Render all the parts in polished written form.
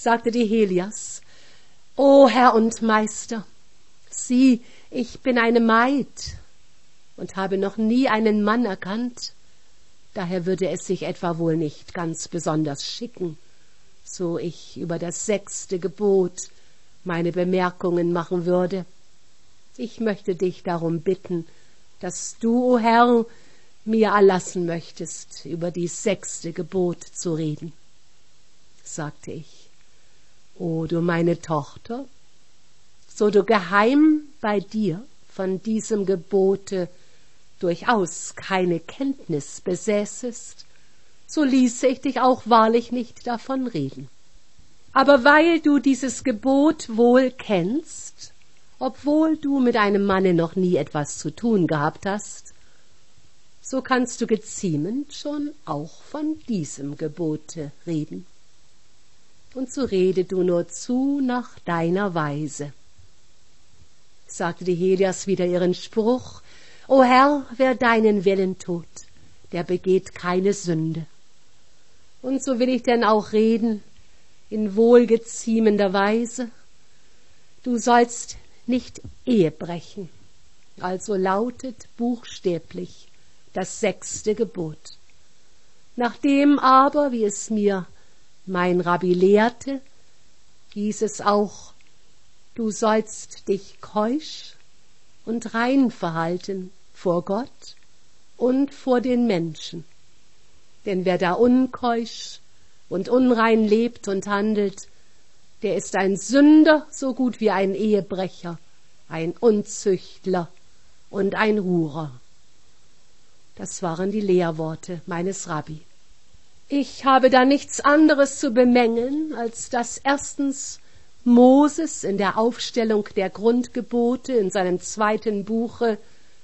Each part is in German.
sagte die Helias: »O Herr und Meister, sieh, ich bin eine Maid und habe noch nie einen Mann erkannt. Daher würde es sich etwa wohl nicht ganz besonders schicken, so ich über das 6. Gebot meine Bemerkungen machen würde. Ich möchte dich darum bitten, dass du, o Herr, mir erlassen möchtest, über dies 6. Gebot zu reden.« Sagte ich: »O du meine Tochter, so du geheim bei dir von diesem Gebote durchaus keine Kenntnis besäßest, so ließe ich dich auch wahrlich nicht davon reden. Aber weil du dieses Gebot wohl kennst, obwohl du mit einem Manne noch nie etwas zu tun gehabt hast, so kannst du geziemend schon auch von diesem Gebote reden. Und so rede du nur zu nach deiner Weise.« Sagte die Helias wieder ihren Spruch: »O Herr, wer deinen Willen tut, der begeht keine Sünde. Und so will ich denn auch reden, in wohlgeziemender Weise. Du sollst nicht Ehe brechen.« Also lautet buchstäblich das 6. Gebot. Nachdem aber, wie es mir mein Rabbi lehrte, hieß es auch: Du sollst dich keusch und rein verhalten vor Gott und vor den Menschen. Denn wer da unkeusch und unrein lebt und handelt, der ist ein Sünder so gut wie ein Ehebrecher, ein Unzüchtler und ein Hurer. Das waren die Lehrworte meines Rabbi. Ich habe da nichts anderes zu bemängeln, als dass erstens Moses in der Aufstellung der Grundgebote in seinem 2. Buche,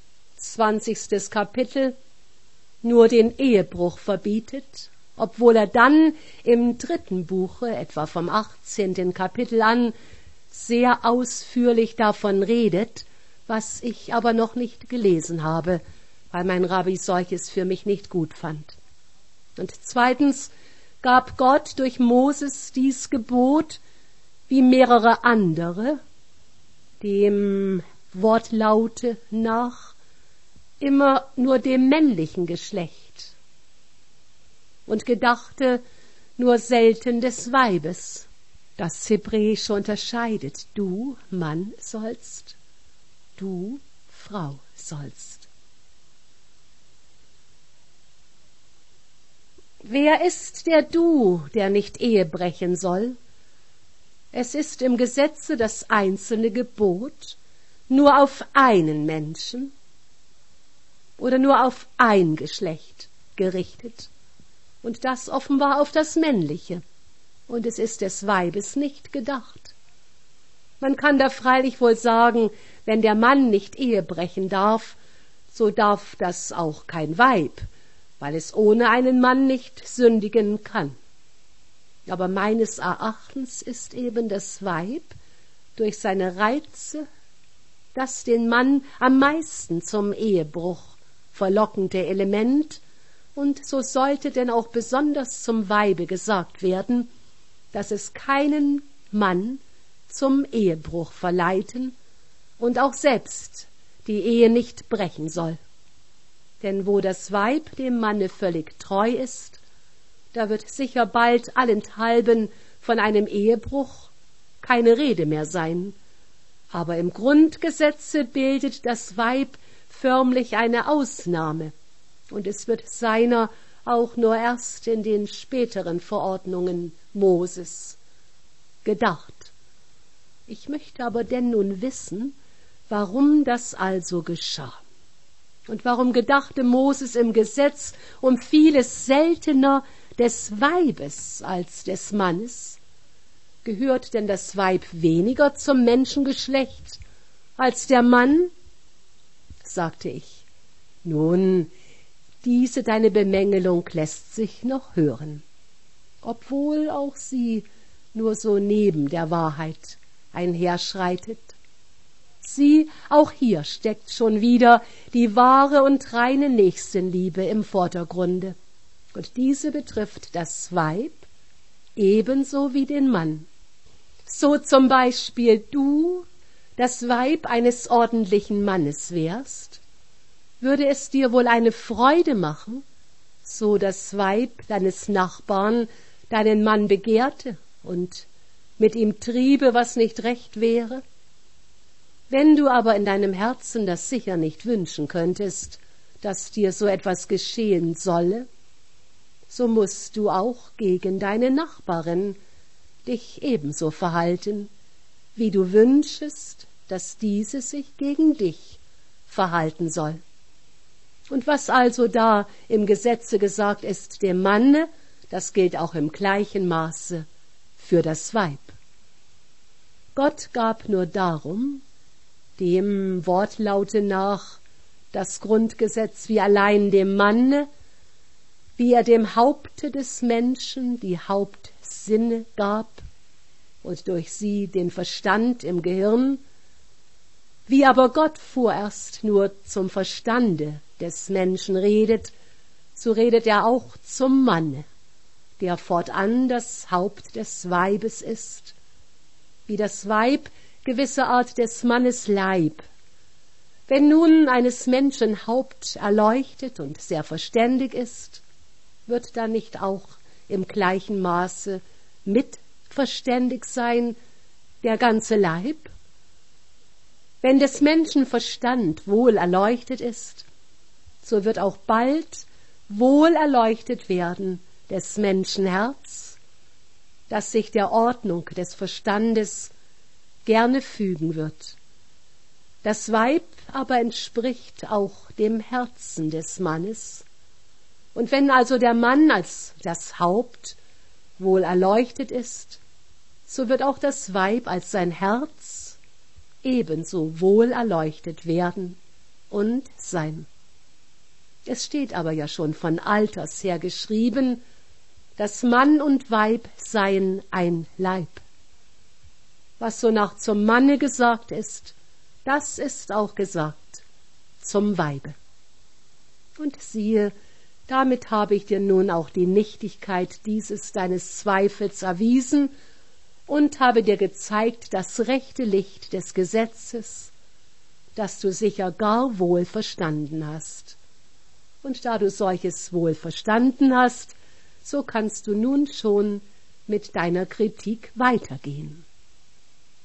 20. Kapitel, nur den Ehebruch verbietet, obwohl er dann im 3. Buche, etwa vom 18. Kapitel an, sehr ausführlich davon redet, was ich aber noch nicht gelesen habe, weil mein Rabbi solches für mich nicht gut fand. Und zweitens gab Gott durch Moses dies Gebot, wie mehrere andere, dem Wortlaute nach, immer nur dem männlichen Geschlecht und gedachte nur selten des Weibes. Das Hebräische unterscheidet: du Mann sollst, du Frau sollst. Wer ist der Du, der nicht Ehe brechen soll? Es ist im Gesetze das einzelne Gebot nur auf einen Menschen oder nur auf ein Geschlecht gerichtet, und das offenbar auf das Männliche, und es ist des Weibes nicht gedacht. Man kann da freilich wohl sagen, wenn der Mann nicht Ehe brechen darf, so darf das auch kein Weib, weil es ohne einen Mann nicht sündigen kann. Aber meines Erachtens ist eben das Weib durch seine Reize das den Mann am meisten zum Ehebruch verlockende Element, und so sollte denn auch besonders zum Weibe gesagt werden, dass es keinen Mann zum Ehebruch verleiten und auch selbst die Ehe nicht brechen soll. Denn wo das Weib dem Manne völlig treu ist, da wird sicher bald allenthalben von einem Ehebruch keine Rede mehr sein. Aber im Grundgesetze bildet das Weib förmlich eine Ausnahme, und es wird seiner auch nur erst in den späteren Verordnungen Moses gedacht. Ich möchte aber denn nun wissen, warum das also geschah. Und warum gedachte Moses im Gesetz um vieles seltener des Weibes als des Mannes? Gehört denn das Weib weniger zum Menschengeschlecht als der Mann? Sagte ich: Nun, diese deine Bemängelung lässt sich noch hören, obwohl auch sie nur so neben der Wahrheit einherschreitet. Sieh, auch hier steckt schon wieder die wahre und reine Nächstenliebe im Vordergrunde, und diese betrifft das Weib ebenso wie den Mann. so zum Beispiel du das Weib eines ordentlichen Mannes wärst, würde es dir wohl eine Freude machen, so das Weib deines Nachbarn deinen Mann begehrte und mit ihm triebe, was nicht recht wäre? Wenn du aber in deinem Herzen das sicher nicht wünschen könntest, dass dir so etwas geschehen solle, so musst du auch gegen deine Nachbarin dich ebenso verhalten, wie du wünschest, dass diese sich gegen dich verhalten soll. Und was also da im Gesetze gesagt ist dem Manne, das gilt auch im gleichen Maße für das Weib. Gott gab nur darum, dem Wortlaute nach, das Grundgesetz wie allein dem Manne, wie er dem Haupte des Menschen die Hauptsinne gab und durch sie den Verstand im Gehirn, wie aber Gott vorerst nur zum Verstande des Menschen redet, so redet er auch zum Manne, der fortan das Haupt des Weibes ist, wie das Weib gewisse Art des Mannes Leib. Wenn nun eines Menschen Haupt erleuchtet und sehr verständig ist, wird dann nicht auch im gleichen Maße mitverständig sein der ganze Leib? Wenn des Menschen Verstand wohl erleuchtet ist, so wird auch bald wohl erleuchtet werden des Menschen Herz, das sich der Ordnung des Verstandes gerne fügen wird. Das Weib aber entspricht auch dem Herzen des Mannes. Und wenn also der Mann als das Haupt wohl erleuchtet ist, so wird auch das Weib als sein Herz ebenso wohl erleuchtet werden und sein. Es steht aber ja schon von alters her geschrieben, dass Mann und Weib seien ein Leib. Was sonach zum Manne gesagt ist, das ist auch gesagt zum Weibe. Und siehe, damit habe ich dir nun auch die Nichtigkeit dieses deines Zweifels erwiesen und habe dir gezeigt das rechte Licht des Gesetzes, das du sicher gar wohl verstanden hast. Und da du solches wohl verstanden hast, so kannst du nun schon mit deiner Kritik weitergehen.